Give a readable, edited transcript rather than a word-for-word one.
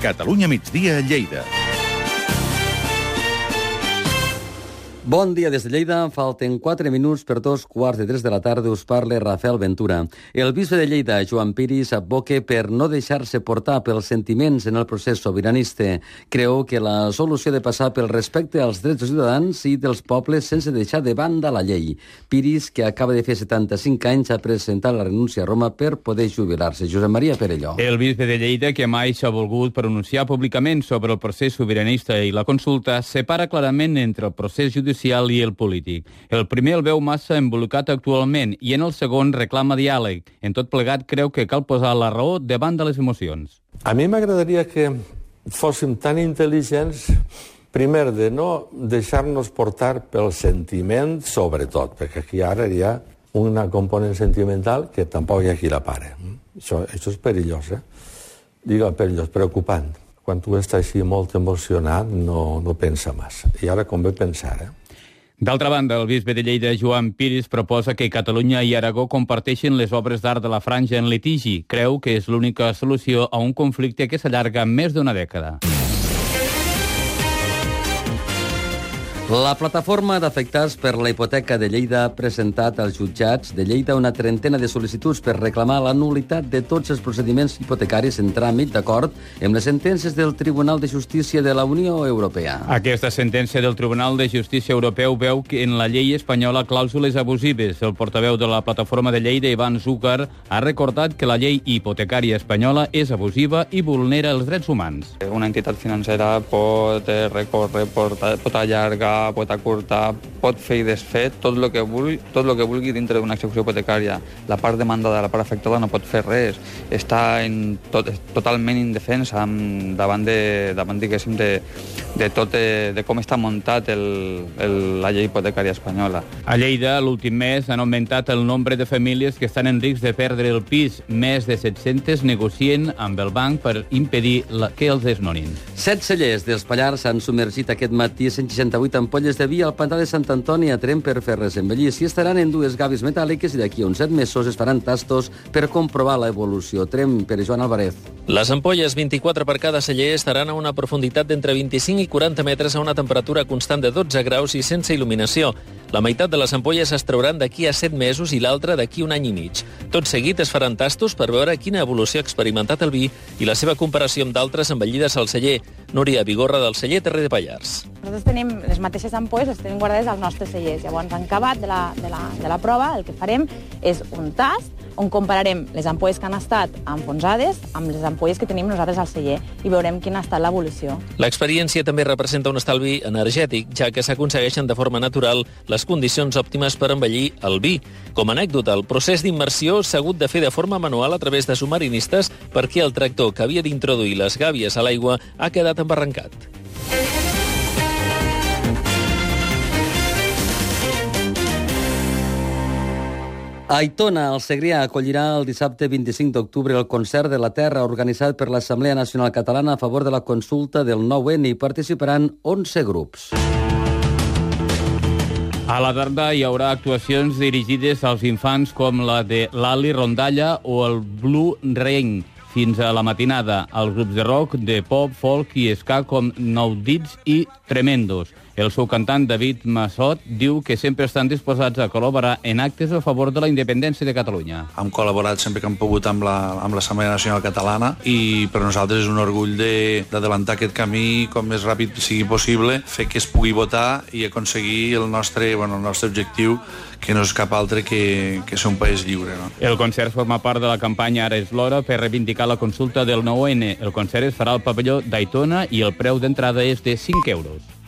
Catalunya migdia a Lleida. Bon dia des de Lleida. Falten 4 minuts per 2:15 de la tarda. Us parla Rafael Ventura. El bisbe de Lleida, Joan Piris, advoca per no deixar-se portar pels sentiments en el procés sobiranista. Creu que la solució ha de passar pel respecte als drets dels ciutadans i dels pobles sense deixar de banda la llei. Piris, que acaba de fer 75 anys, ha presentat la renúncia a Roma per poder jubilar-se. Josep Maria Perelló. El bisbe de Lleida, que mai s'ha volgut pronunciar públicament sobre el procés sobiranista i la consulta, separa clarament entre el procés judicial i el polític. El primer el veu massa embolicat actualment i en el segon reclama diàleg. En tot plegat creu que cal posar la raó davant de les emocions. A mi m'agradaria que fóssim tan intel·ligents, primer, de no deixar-nos portar pel sentiment, sobretot, perquè aquí ara hi ha una component sentimental que tampoc hi ha qui la pare. Això és perillós, Digue perillós, preocupant. Quan tu estàs així molt emocionat, no pensa massa. I ara convé pensar, D'altra banda, el bisbe de Lleida, Joan Piris, proposa que Catalunya i Aragó comparteixin les obres d'art de la Franja en litigi. Creu que és l'única solució a un conflicte que s'allarga més d'una dècada. La plataforma d'afectats per la hipoteca de Lleida ha presentat als jutjats de Lleida una trentena de sol·licituds per reclamar la nul·litat de tots els procediments hipotecaris en tràmit d'acord amb les sentències del Tribunal de Justícia de la Unió Europea. Aquesta sentència del Tribunal de Justícia Europeu veu que en la llei espanyola clàusules abusives. El portaveu de la plataforma de Lleida, Ivan Zúcar, ha recordat que la llei hipotecària espanyola és abusiva i vulnera els drets humans. Una entitat financera pot recórrer, pot allargar, pot acurtar, pot fer i desfer tot el que vulgui dintre d'una execució hipotecària. La part demandada, la part afectada no pot fer res. Està totalment indefensa davant diguéssim, de com està muntat la llei hipotecària espanyola. A Lleida, l'últim mes, han augmentat el nombre de famílies que estan en risc de perdre el pis. Més de 700 negocien amb el banc per impedir que els desnonin. 7 cellers dels Pallars s'han submergit aquest matí 168 ampolles de vi al pantà de Sant Antoni a Tremp per fer-les envellir. Si estaran en 2 gavis metàl·liques i d'aquí a uns 7 mesos es faran tastos per comprovar l'evolució. Tremp per Joan Álvarez. Les ampolles, 24 per cada celler, estaran a una profunditat d'entre 25 i 40 metres a una temperatura constant de 12 graus i sense il·luminació. La meitat de les ampolles es trauran d'aquí a 7 mesos i l'altra d'aquí a 1 any i mig. Tot seguit es faran tastos per veure quina evolució ha experimentat el vi i la seva comparació amb d'altres envellides al celler. Núria Vigorra, del celler Terrer de Pallars. Nosaltres tenim les mateixes ampolles, les tenim guardades als nostres cellers. Llavors, en acabat de la prova, el que farem és un tast on compararem les ampolles que han estat enfonsades amb les ampolles que tenim nosaltres al celler i veurem quina ha estat l'evolució. L'experiència també representa un estalvi energètic, ja que s'aconsegueixen de forma natural les condicions òptimes per envellir el vi. Com a anècdota, el procés d'immersió s'ha hagut de fer de forma manual a través de submarinistes perquè el tractor que havia d'introduir les gàbies a l'aigua ha quedat embarrancat. A Aitona, el Segrià acollirà el dissabte 25 d'octubre el concert de la Terra organitzat per l'Assemblea Nacional Catalana a favor de la consulta del 9N i participaran 11 grups. A la tarda hi haurà actuacions dirigides als infants com la de l'Ali Rondalla o el Blue Rain. Fins a la matinada, els grups de rock, de pop, folk i ska com Nou Dits i Tremendos. El seu cantant, David Massot, diu que sempre estan disposats a col·laborar en actes a favor de la independència de Catalunya. Hem col·laborat sempre que hem pogut amb l'Assemblea Nacional Catalana i per nosaltres és un orgull d'adelantar aquest camí com més ràpid sigui possible, fer que es pugui votar i aconseguir el nostre objectiu, que no és cap altre que ser un país lliure. No? El concert forma part de la campanya Ara és l'hora per reivindicar la consulta del 9N. El concert es farà al pavelló d'Aitona i el preu d'entrada és de 5 euros.